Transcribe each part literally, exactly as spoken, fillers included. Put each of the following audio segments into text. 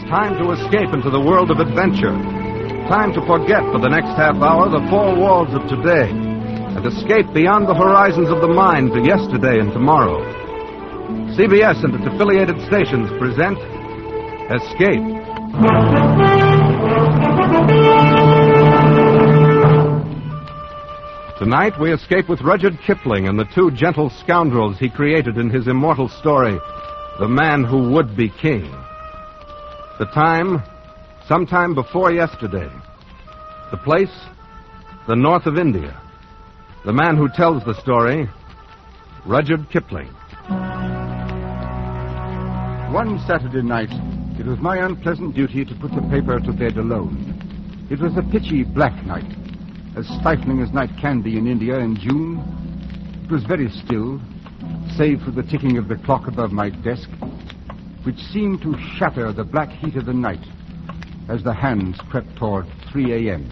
Time to escape into the world of adventure. Time to forget for the next half hour the four walls of today and escape beyond the horizons of the mind to yesterday and tomorrow. C B S and its affiliated stations present Escape. Tonight we escape with Rudyard Kipling and the two gentle scoundrels he created in his immortal story, The Man Who Would Be King. The time, sometime before yesterday. The place, the north of India. The man who tells the story, Rudyard Kipling. One Saturday night, it was my unpleasant duty to put the paper to bed alone. It was a pitchy black night, as stifling as night can be in India in June. It was very still, save for the ticking of the clock above my desk, which seemed to shatter the black heat of the night as the hands crept toward three a.m.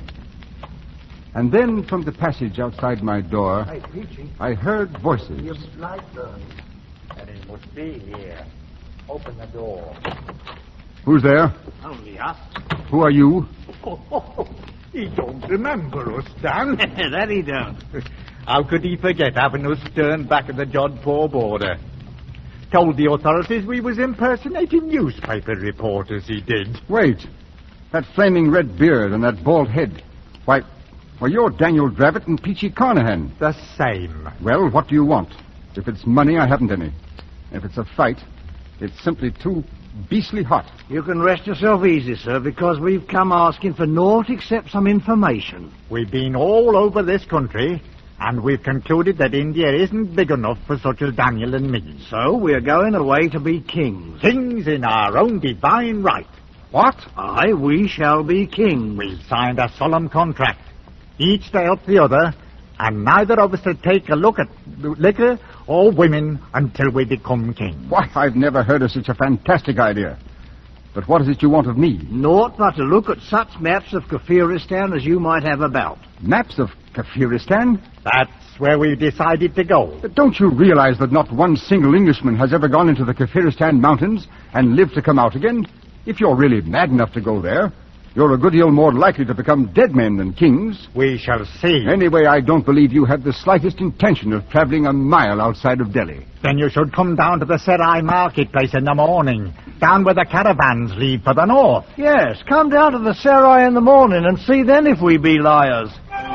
And then from the passage outside my door, Hey, Peachy. I heard voices. Your light burns. And it must be here. Open the door. Who's there? Only us. Who are you? Oh, oh, oh. He don't remember us, Dan. That he don't. How could he forget having us turned back at the Jodhpur border? Told the authorities we was impersonating newspaper reporters, he did. Wait. That flaming red beard and that bald head. Why, well, you're Daniel Dravett and Peachy Carnahan. The same. Well, what do you want? If it's money, I haven't any. If it's a fight, it's simply too beastly hot. You can rest yourself easy, sir, because we've come asking for naught except some information. We've been all over this country, and we've concluded that India isn't big enough for such as Daniel and me. So we're going away to be kings. Kings in our own divine right. What? Aye, we shall be kings. We've signed a solemn contract, each to help the other, and neither of us to take a look at liquor or women until we become kings. Why, I've never heard of such a fantastic idea. But what is it you want of me? Naught but to look at such maps of Kafiristan as you might have about. Maps of Kafiristan? That's where we've decided to go. But don't you realize that not one single Englishman has ever gone into the Kafiristan mountains and lived to come out again? If you're really mad enough to go there, you're a good deal more likely to become dead men than kings. We shall see. Anyway, I don't believe you have the slightest intention of traveling a mile outside of Delhi. Then you should come down to the Serai marketplace in the morning, down where the caravans leave for the north. Yes, come down to the Sarai in the morning and see then if we be liars.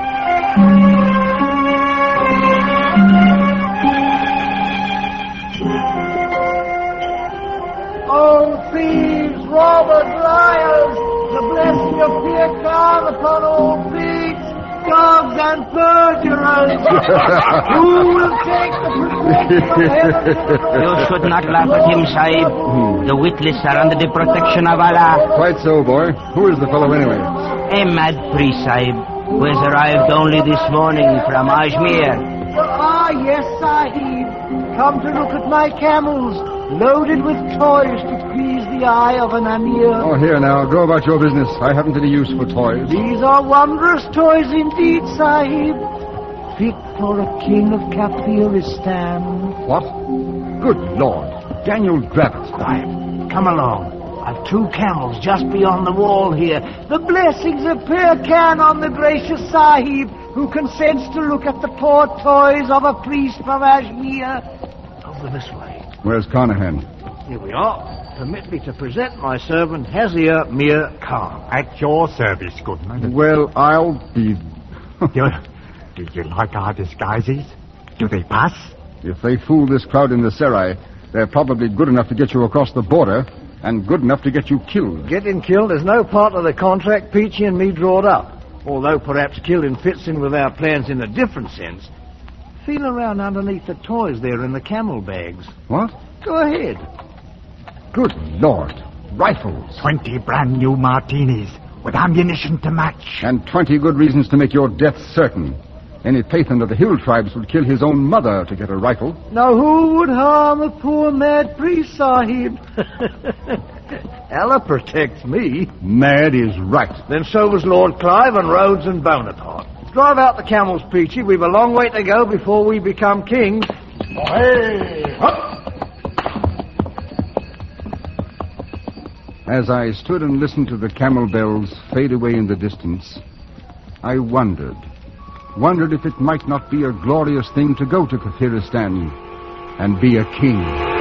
Oh, thieves, robbers, liars, the blessing of Pir Khan upon all thieves, dogs and perjurers. Who will take the privilege from heaven? You should not laugh at him, Sahib. The witless are under the protection of Allah. Quite so, boy. Who is the fellow anyway? A mad priest, Sahib, who has arrived only this morning from Ajmer. Ah, yes, Sahib. Come to look at my camels, loaded with toys to please the eye of an Amir. Oh, here now. Go about your business. I haven't any use for toys. These are wondrous toys indeed, Sahib. Fit for a king of Kafiristan. What? Good Lord. Daniel Dravett. Sahib, come along. I've two camels just beyond the wall here. The blessings of Pir Khan on the gracious Sahib, who consents to look at the poor toys of a priest from Ajmer. Over this way. Where's Carnahan? Here we are. Permit me to present my servant, Hazir Mir Khan. At your service, Goodman. Well, I'll be... do, do you like our disguises? Do they pass? If they fool this crowd in the Serai, they're probably good enough to get you across the border and good enough to get you killed. Getting killed is no part of the contract Peachy and me drawed up. Although perhaps killing fits in with our plans in a different sense. Feel around underneath the toys there in the camel bags. What? Go ahead. Good Lord. Rifles. Twenty brand new martinis with ammunition to match. And twenty good reasons to make your death certain. Any Pathan of the hill tribes would kill his own mother to get a rifle. Now who would harm a poor mad priest, Sahib? Allah protects me. Mad is right. Then so was Lord Clive and Rhodes and Bonaparte. Drive out the camels, Peachy. We've a long way to go before we become kings. Hey! Up! As I stood and listened to the camel bells fade away in the distance, I wondered, wondered if it might not be a glorious thing to go to Kafiristan and be a king.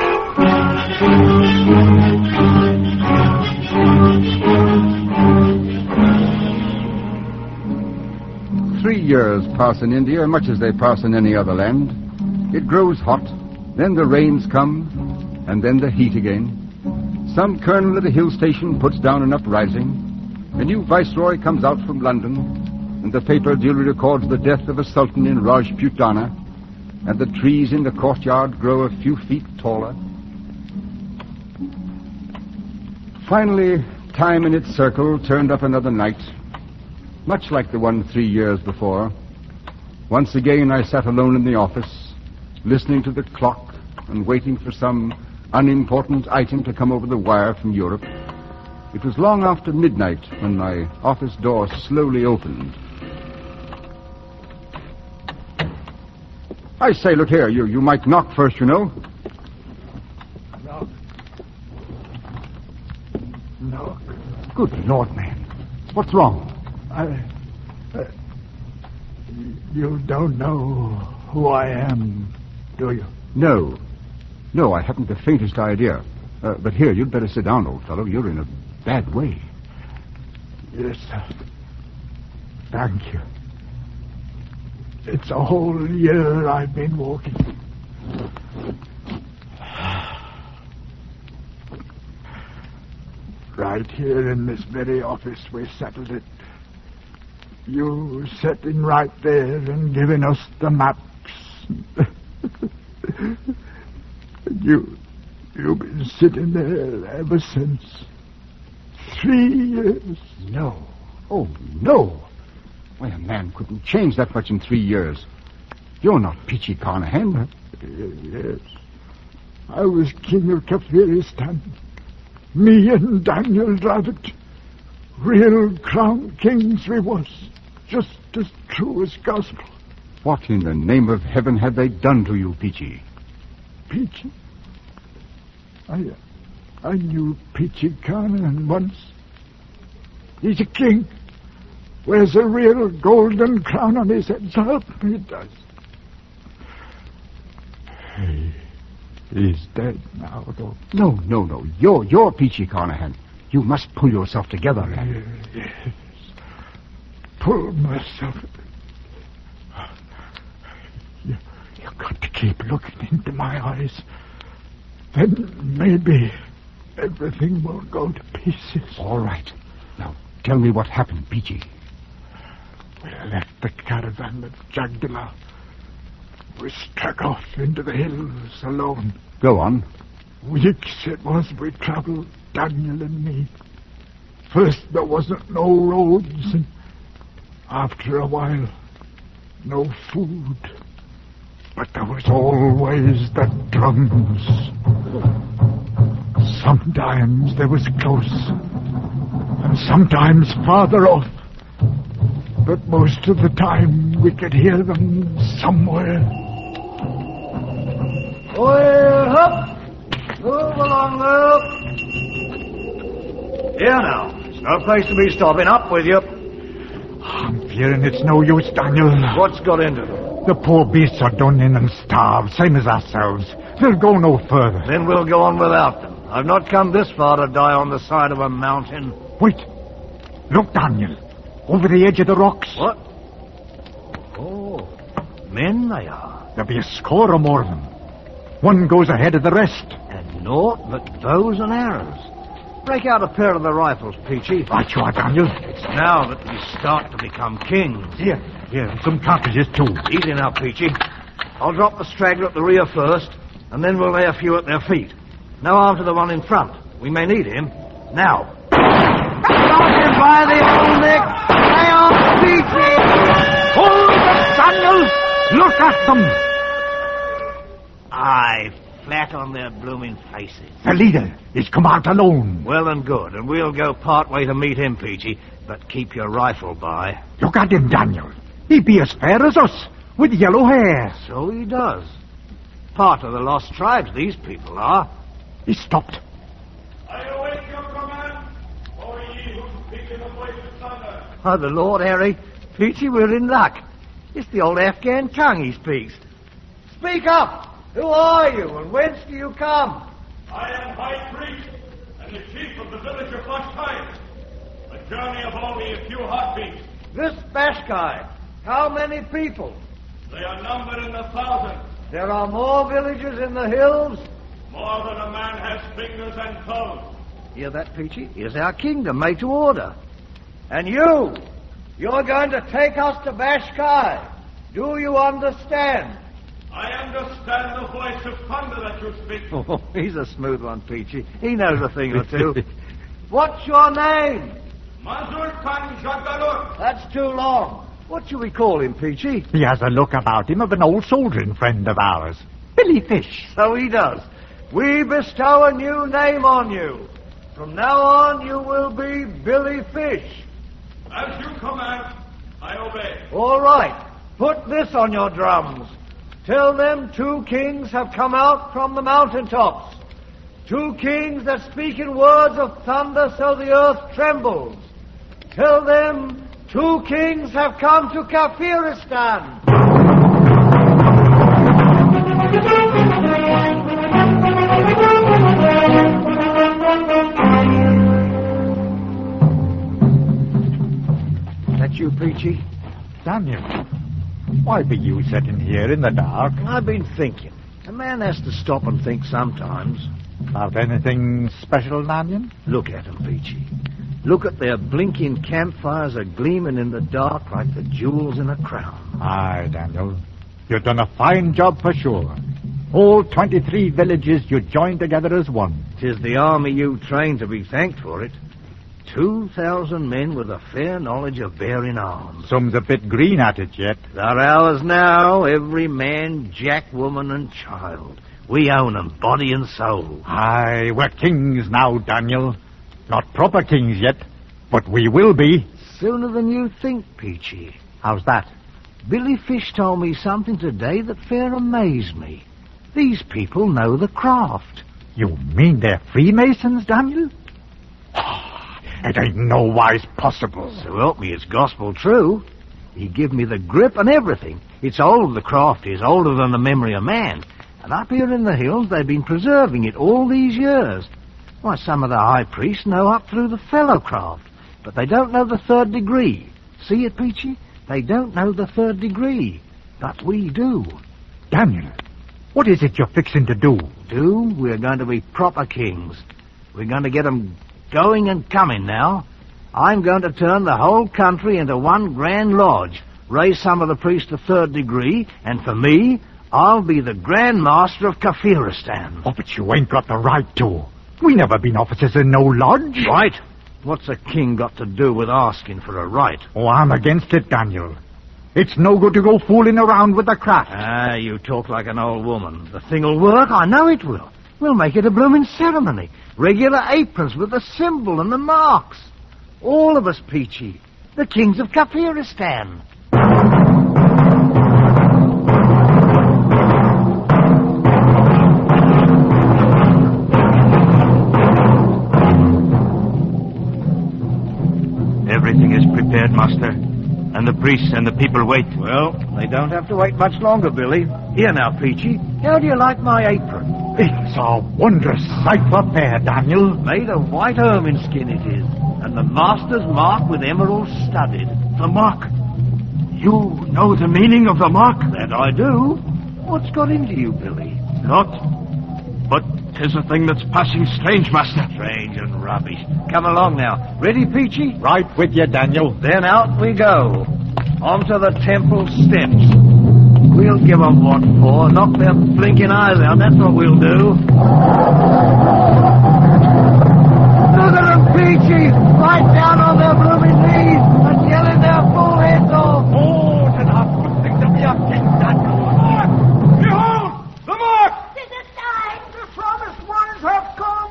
Three years pass in India, much as they pass in any other land. It grows hot, then the rains come, and then the heat again. Some colonel at a hill station puts down an uprising. A new viceroy comes out from London, and the paper duly records the death of a sultan in Rajputana, and the trees in the courtyard grow a few feet taller. Finally, time in its circle turned up another night, much like the one three years before. Once again I sat alone in the office, listening to the clock and waiting for some unimportant item to come over the wire from Europe. It was long after midnight when my office door slowly opened. I say, look here, you, you might knock first, you know. Knock. Knock. Good Lord, man. What's wrong? I... Uh, you don't know who I am, do you? No. No, I haven't the faintest idea. Uh, but here, you'd better sit down, old fellow. You're in a bad way. Yes, sir. Thank you. It's a whole year I've been walking. Right here in this very office we settled it. You sitting right there and giving us the maps. you, you've been sitting there ever since. Three years. No. Oh, no. Why, a man couldn't change that much in three years. You're not Peachy Carnahan. Yes. I was king of Kafiristan. Me and Daniel Dravit. Real crown kings we was. Just as true as gospel. What in the name of heaven had they done to you, Peachy? Peachy? I, I knew Peachy Carnahan once. He's a king. Wears a real golden crown on his head. So help me, he does. Hey, he's dead now, though. No, no, no. You're, you're Peachy Carnahan. You must pull yourself together, man. Yes. Pull myself. You, you've got to keep looking into my eyes. Then maybe everything will go to pieces. All right. Now, tell me what happened, Peachy. We left the caravan at Jagdala. We struck off into the hills alone. Go on. Weeks it was we travelled, Daniel and me. First there wasn't no roads, and after a while, no food. But there was always the drums. Sometimes they was close, and sometimes farther off. But most of the time we could hear them somewhere. Well, up! Move along, up! Here now. It's no place to be stopping. Up with you. I'm fearing it's no use, Daniel. What's got into them? The poor beasts are done in and starved, same as ourselves. They'll go no further. Then we'll go on without them. I've not come this far to die on the side of a mountain. Wait. Look, Daniel. Over the edge of the rocks. What? Oh, men they are. There'll be a score or more of them. One goes ahead of the rest. And naught but bows and arrows. Break out a pair of the rifles, Peachy. Right you are, Daniel. It's now that we start to become kings. Here, here, and some cartridges too. Easy now, Peachy. I'll drop the straggler at the rear first, and then we'll lay a few at their feet. Now arm to the one in front. We may need him. Now. Got him by the old neck. Lay on, Peachy. Hold them, Daniel! Look at them! Aye, flat on their blooming faces. The leader is come out alone. Well and good, and we'll go part way to meet him, Peachy. But keep your rifle by. Look at him, Daniel. He be as fair as us, with yellow hair. So he does. Part of the lost tribes, these people are. He stopped. I await your command, Oh, the Lord Harry. Peachy, we're in luck. It's the old Afghan tongue he speaks. Speak up! Who are you, and whence do you come? I am High Priest, and the chief of the village of Bashkai. A journey of only a few heartbeats. This Bashkai, how many people? They are numbered in the thousands. There are more villages in the hills? More than a man has fingers and toes. Hear that, Peachy? Here's our kingdom made to order. And you, you're going to take us to Bashkai. Do you understand? I understand the voice of thunder that you speak. Oh, he's a smooth one, Peachy. He knows a thing or two. What's your name? Manzur Khan Jagdalur. That's too long. What should we call him, Peachy? He has a look about him of an old soldiering friend of ours. Billy Fish. So he does. We bestow a new name on you. From now on, you will be Billy Fish. As you command, I obey. All right. Put this on your drums. Tell them two kings have come out from the mountaintops. Two kings that speak in words of thunder so the earth trembles. Tell them two kings have come to Kafiristan. That you, Peachy? Daniel, why be you sitting here in the dark? I've been thinking. A man has to stop and think sometimes. About anything special, Daniel? Look at 'em, Peachy. Look at their blinking campfires a gleaming in the dark like the jewels in a crown. Aye, Daniel. You've done a fine job for sure. All twenty-three villages you joined together as one. 'Tis the army you trained to be thanked for it. Two thousand men with a fair knowledge of bearing arms. Some's a bit green at it yet. They're ours now, every man, jack, woman, and child. We own 'em, body and soul. Aye, we're kings now, Daniel. Not proper kings yet, but we will be. Sooner than you think, Peachy. How's that? Billy Fish told me something today that fair amazed me. These people know the craft. You mean they're Freemasons, Daniel? It ain't no wise possible. So help me, it's gospel true. He give me the grip and everything. It's old, the craft is, older than the memory of man. And up here in the hills, they've been preserving it all these years. Why, some of the high priests know up through the fellow craft, but they don't know the third degree. See it, Peachy? They don't know the third degree, but we do. Daniel, what is it you're fixing to do? Do? We're going to be proper kings. We're going to get 'em going and coming now. I'm going to turn the whole country into one grand lodge, raise some of the priests to third degree, and for me, I'll be the Grand Master of Kafiristan. Oh, but you ain't got the right to. We never been officers in no lodge. Right? What's a king got to do with asking for a right? Oh, I'm against it, Daniel. It's no good to go fooling around with the craft. Ah, you talk like an old woman. The thing'll work, I know it will. We'll make it a blooming ceremony. Regular aprons with the symbol and the marks. All of us, Peachy. The kings of Kafiristan. Everything is prepared, Master. And the priests and the people wait. Well, they don't have to wait much longer, Billy. Here now, Peachy. How do you like my apron? It's a wondrous sight for fair, Daniel. Made of white ermine skin it is. And the master's mark with emeralds studded. The mark. You know the meaning of the mark? That I do. What's got into you, Billy? Not. But 'tis a thing that's passing strange, Master. Strange and rubbish. Come along now. Ready, Peachy? Right with you, Daniel. Then out we go. Onto the temple steps. We'll give 'em what for. Knock their blinking eyes out. That's what we'll do. Look at 'em, Peachy. Right down on their blooming knees and yelling their full heads off. Oh, to the good thing to be a king, Daniel. Behold! The mark! It is time. The promised ones have come.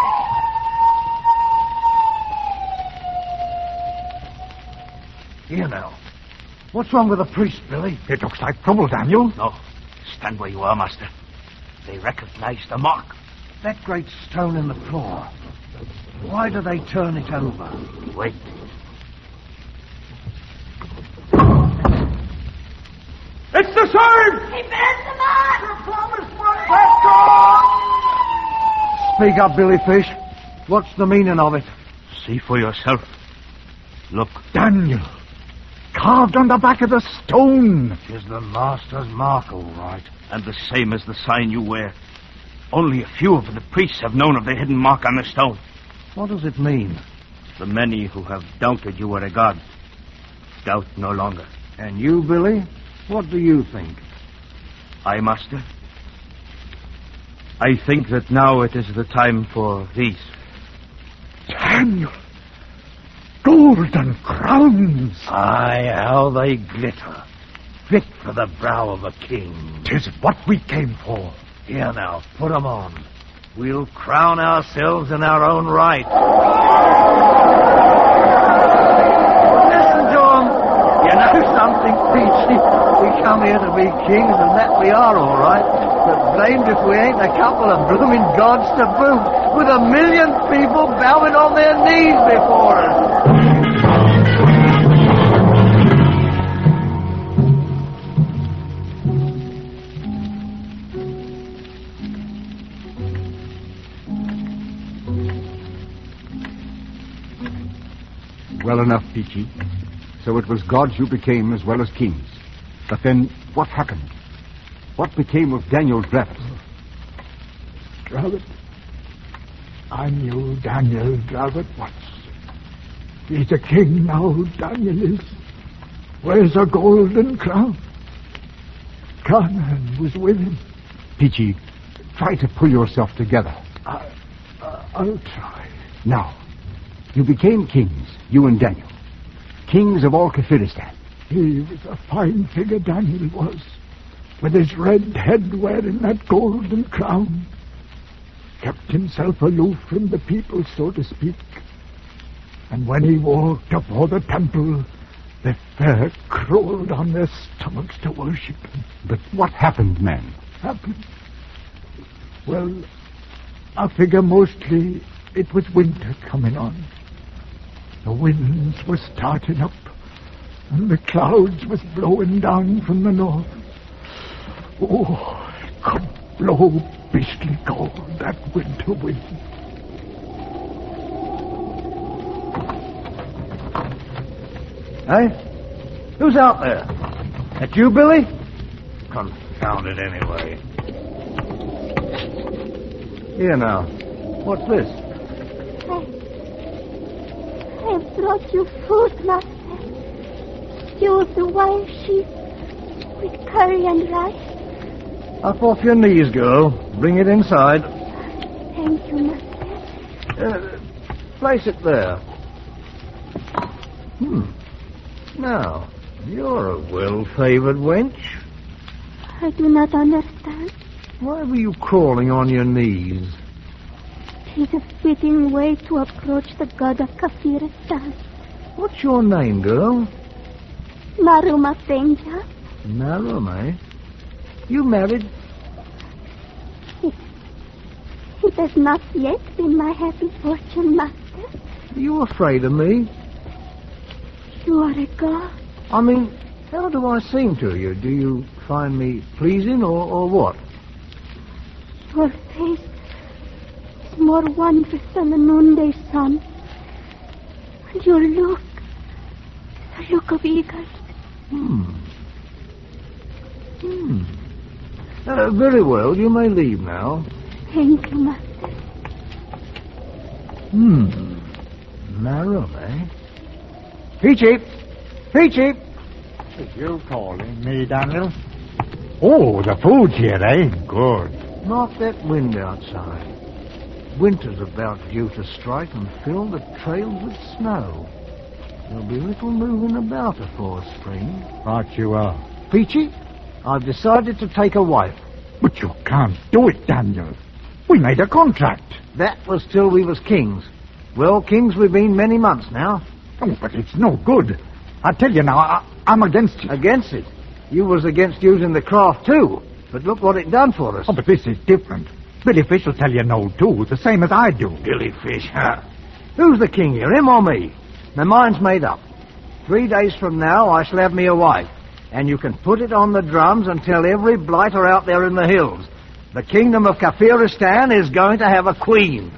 Here now. What's wrong with the priest, Billy? It looks like trouble, Daniel. No. Stand where you are, Master. They recognize the mark. That great stone in the floor. Why do they turn it over? Wait. side! He bears the man! The farmer's money! Let's go! Speak up, Billy Fish. What's the meaning of it? See for yourself. Look. Daniel, carved on the back of the stone. Is the master's mark all right? And the same as the sign you wear. Only a few of the priests have known of the hidden mark on the stone. What does it mean? The many who have doubted you were a god doubt no longer. And you, Billy? What do you think? I, master? I think that now it is the time for these. Daniel, golden crowns. Aye, how they glitter. Fit for the brow of a king. 'Tis what we came for. Here now, put 'em on. We'll crown ourselves in our own right. Listen to 'em. You know something, Peachy? We come here to be kings, and that we are, all right. But blamed if we ain't a couple of blooming gods to boot, with a million people bowing on their knees before us. Well enough, Peachy. So it was gods you became as well as kings. But then, what happened? What became of Daniel Dravot? Dravot? I knew Daniel Dravot once. He's a king now, Daniel is. Wears a golden crown. Canaan was with him. Peachy, try to pull yourself together. I, uh, I'll try. Now, you became kings, you and Daniel. Kings of all Kafiristan. He was a fine figure, Daniel was, with his red head wearing that golden crown. Kept himself aloof from the people, so to speak. And when he walked up all the temple, the fair crawled on their stomachs to worship him. But what happened, man? Happened? Well, I figure mostly it was winter coming on. The winds were starting up, and the clouds was blowing down from the north. Oh, it could blow beastly cold, that winter wind. Hey? Who's out there? That you, Billy? Confound it anyway. Here now. What's this? I have brought you food, master. Stew of the wild sheep with curry and rice. Up off your knees, girl. Bring it inside. Thank you, master. Uh, place it there. Hmm. Now, you're a well-favored wench. I do not understand. Why were you crawling on your knees? It is a fitting way to approach the god of Kafiristan. What's your name, girl? Naruma Penja. Naruma, eh? You married? It, it has not yet been my happy fortune, master. Are you afraid of me? You are a god. I mean, how do I seem to you? Do you find me pleasing or, or what? Your face is more wondrous than the noonday sun. And your look, the look of eagles. Hmm. Hmm. Uh, very well, you may leave now. Thank you, master. Hmm. Narrow, eh? Peachy! Peachy! Is you calling me, Daniel? Oh, the food's here, eh? Good. Not that wind outside. Winter's about due to strike and fill the trails with snow. There'll be little moving about afore spring. Right you are. Peachy, I've decided to take a wife. But you can't do it, Daniel. We made a contract. That was till we was kings. Well, kings we've been many months now. Oh, but it's no good. I tell you now, I, I'm against it. Against it? You was against using the craft, too. But look what it done for us. Oh, but this is different. Billy Fish will tell you no, too, the same as I do. Billy Fish, huh? Who's the king here, him or me? My mind's made up. Three days from now, I shall have me a wife. and you can put it on the drums and tell every blighter out there in the hills. The kingdom of Kafiristan is going to have a queen.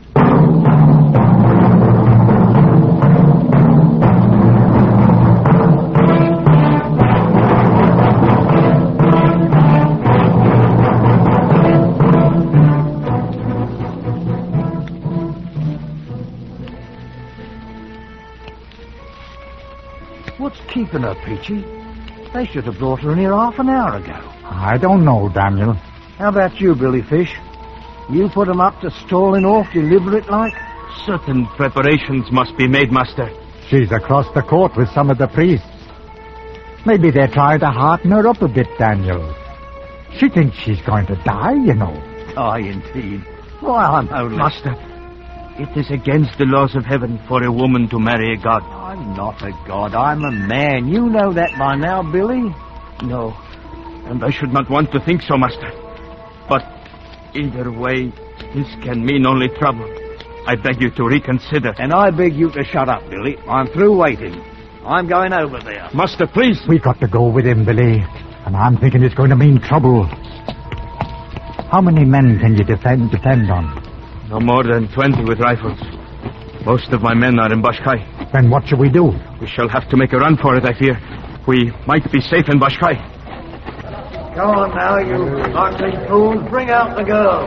What's keeping her, Peachy? They should have brought her in here half an hour ago. I don't know, Daniel. How about you, Billy Fish? You put 'em up to stalling off deliberate like? Certain preparations must be made, Master. She's across the court with some of the priests. Maybe they're trying to hearten her up a bit, Daniel. She thinks she's going to die, you know. Aye, indeed. Why, I'm only... Master, it is against the laws of heaven for a woman to marry a god. I'm not a god. I'm a man. You know that by now, Billy. No, and I should not want to think so, Master. But either way, this can mean only trouble. I beg you to reconsider. And I beg you to shut up, Billy. I'm through waiting. I'm going over there. Master, please. We've got to go with him, Billy. And I'm thinking it's going to mean trouble. How many men can you defend, depend on? No more than twenty with rifles. Most of my men are in Bashkai. Then what shall we do? We shall have to make a run for it, I fear. We might be safe in Bashkai. Come on now, you ugly fools. Bring out the girl.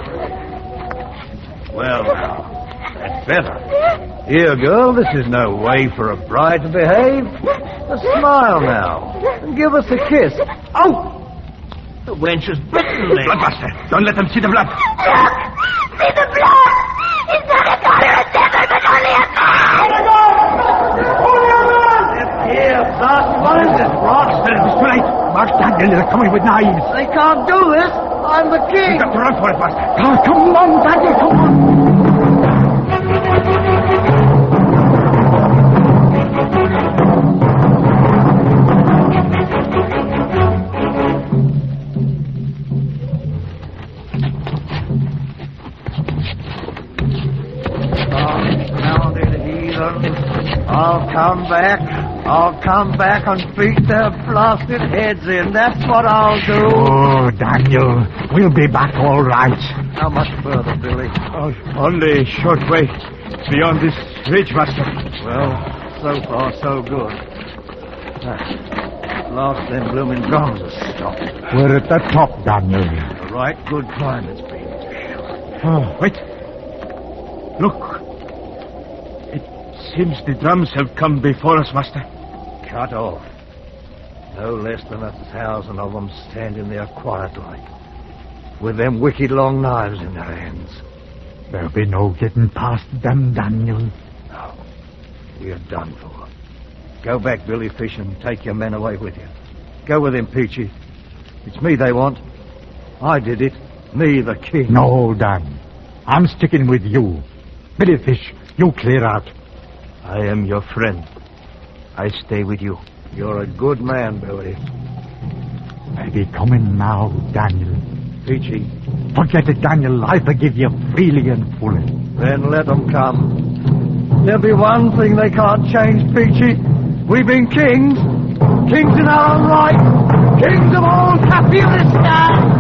Well, now, that's better. Here, girl, this is no way for a bride to behave. A smile now, and give us a kiss. Oh! The wench has bitten me. Bloodmaster, don't let them see the blood. Look! See the blood! It's not a god or a devil, but only a man! Here, son, what is it, Ross? It's too late. Mark Daniel, they're coming with knives. They can't do this. I'm the king. You've got to run for it, Master. Oh, come on, Daniel, come on. I'll come back. I'll come back and beat their blasted heads in. That's what I'll do. Oh, Daniel, we'll be back all right. How much further, Billy? Oh, only a short way. Beyond this ridge, Master. Well, so far, so good. Ah, last them blooming drums are stopped. We're at the top, Daniel. A right good climb it's been. Oh, wait. Look. Seems the drums have come before us, Master. Cut off. No less than a thousand of them standing there quiet like, with them wicked long knives in their hands. There'll be no getting past them, Daniel. No. We're done for. Go back, Billy Fish, and take your men away with you. Go with him, Peachy. It's me they want. I did it. Me, the king. No, Dan. I'm sticking with you. Billy Fish, you clear out. I am your friend. I stay with you. You're a good man, Billy. Maybe coming now, Daniel. Peachy. Forget it, Daniel. I forgive you freely and fully. Then let them come. There'll be one thing they can't change, Peachy. We've been kings. Kings in our own right. Kings of all Kafiristan.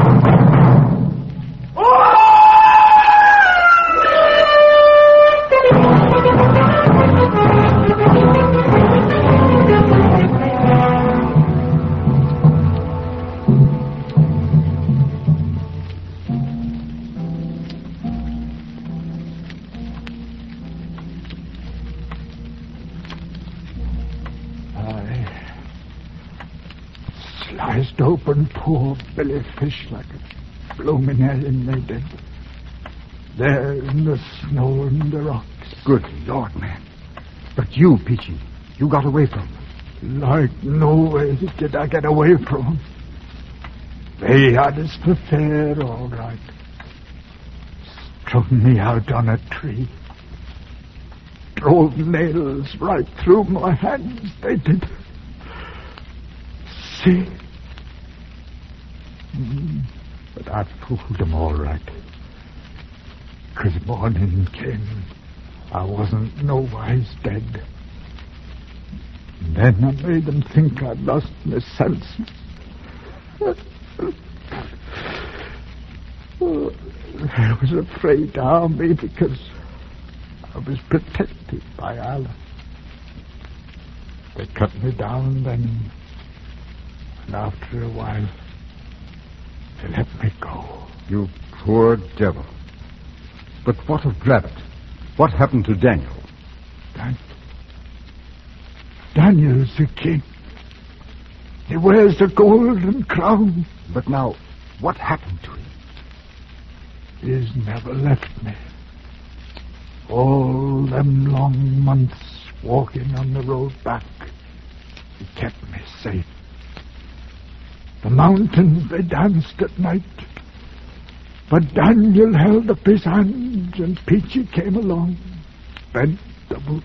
Sliced open poor Billy Fish like a blooming alien they did. There in the snow and the rocks. Good Lord, man. But you, Peachy, you got away from them. Like no way did I get away from them. They had us for fair, all right. Strung me out on a tree. Drove nails right through my hands, they did. See? Mm, but I fooled them all right. 'Cause morning came, I wasn't nowise dead. And then I made them think I'd lost my senses. Oh, I was afraid to harm me because I was protected by Allah. They cut me down then, and after a while, they let me go. You poor devil. But what of Dravot? What happened to Daniel? Dan- Daniel's the king. He wears the golden crown. But now, what happened to him? He's never left me. All them long months walking on the road back, he kept me safe. The mountains, they danced at night. But Daniel held up his hands, and Peachy came along, bent double.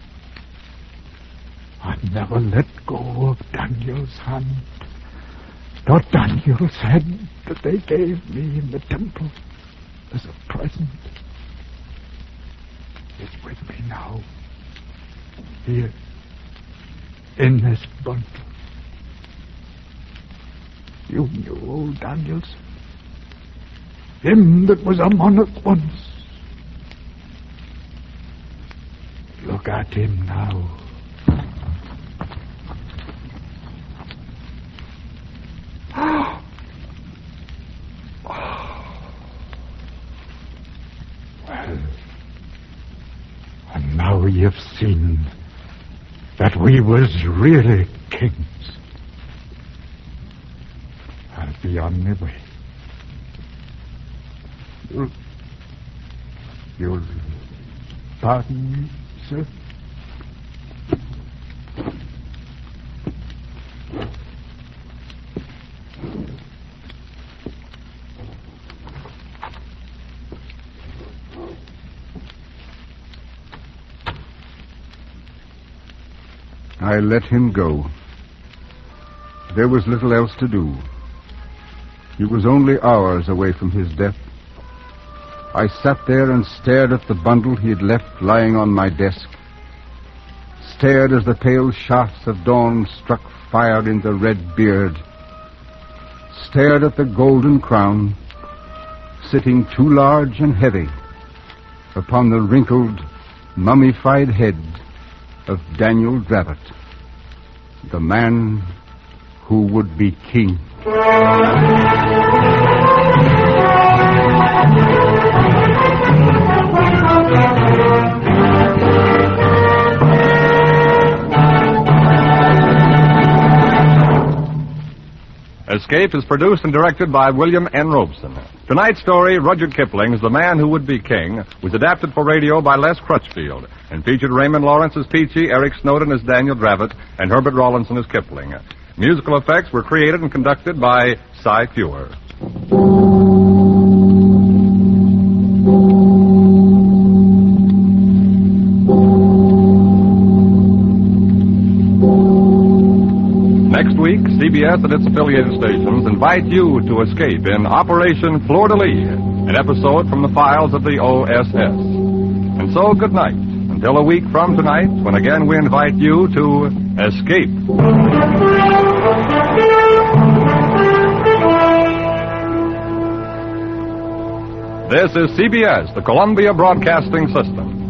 I never let go of Daniel's hand, nor Daniel's head that they gave me in the temple as a present. It's with me now, here, in this bundle. You knew old Daniel's. Him that was a monarch once. Look at him now. Well, and now you've seen that we was really kings. I'll be on my way. You'll, you'll pardon me, sir? I let him go. There was little else to do. He was only hours away from his death. I sat there and stared at the bundle he had left lying on my desk. Stared as the pale shafts of dawn struck fire in the red beard. Stared at the golden crown, sitting too large and heavy upon the wrinkled, mummified head of Daniel Dravot, the man who would be king. Escape is produced and directed by William N. Robeson. Tonight's story, Rudyard Kipling's The Man Who Would Be King, was adapted for radio by Les Crutchfield and featured Raymond Lawrence as Peachy, Eric Snowden as Daniel Dravot, and Herbert Rawlinson as Kipling. Musical effects were created and conducted by Cy Fewer. Next week, C B S and its affiliated stations invite you to escape in Operation Fleur-de-Lis, an episode from the files of the O S S. And so, good night, until a week from tonight, when again we invite you to escape. This is C B S, the Columbia Broadcasting System.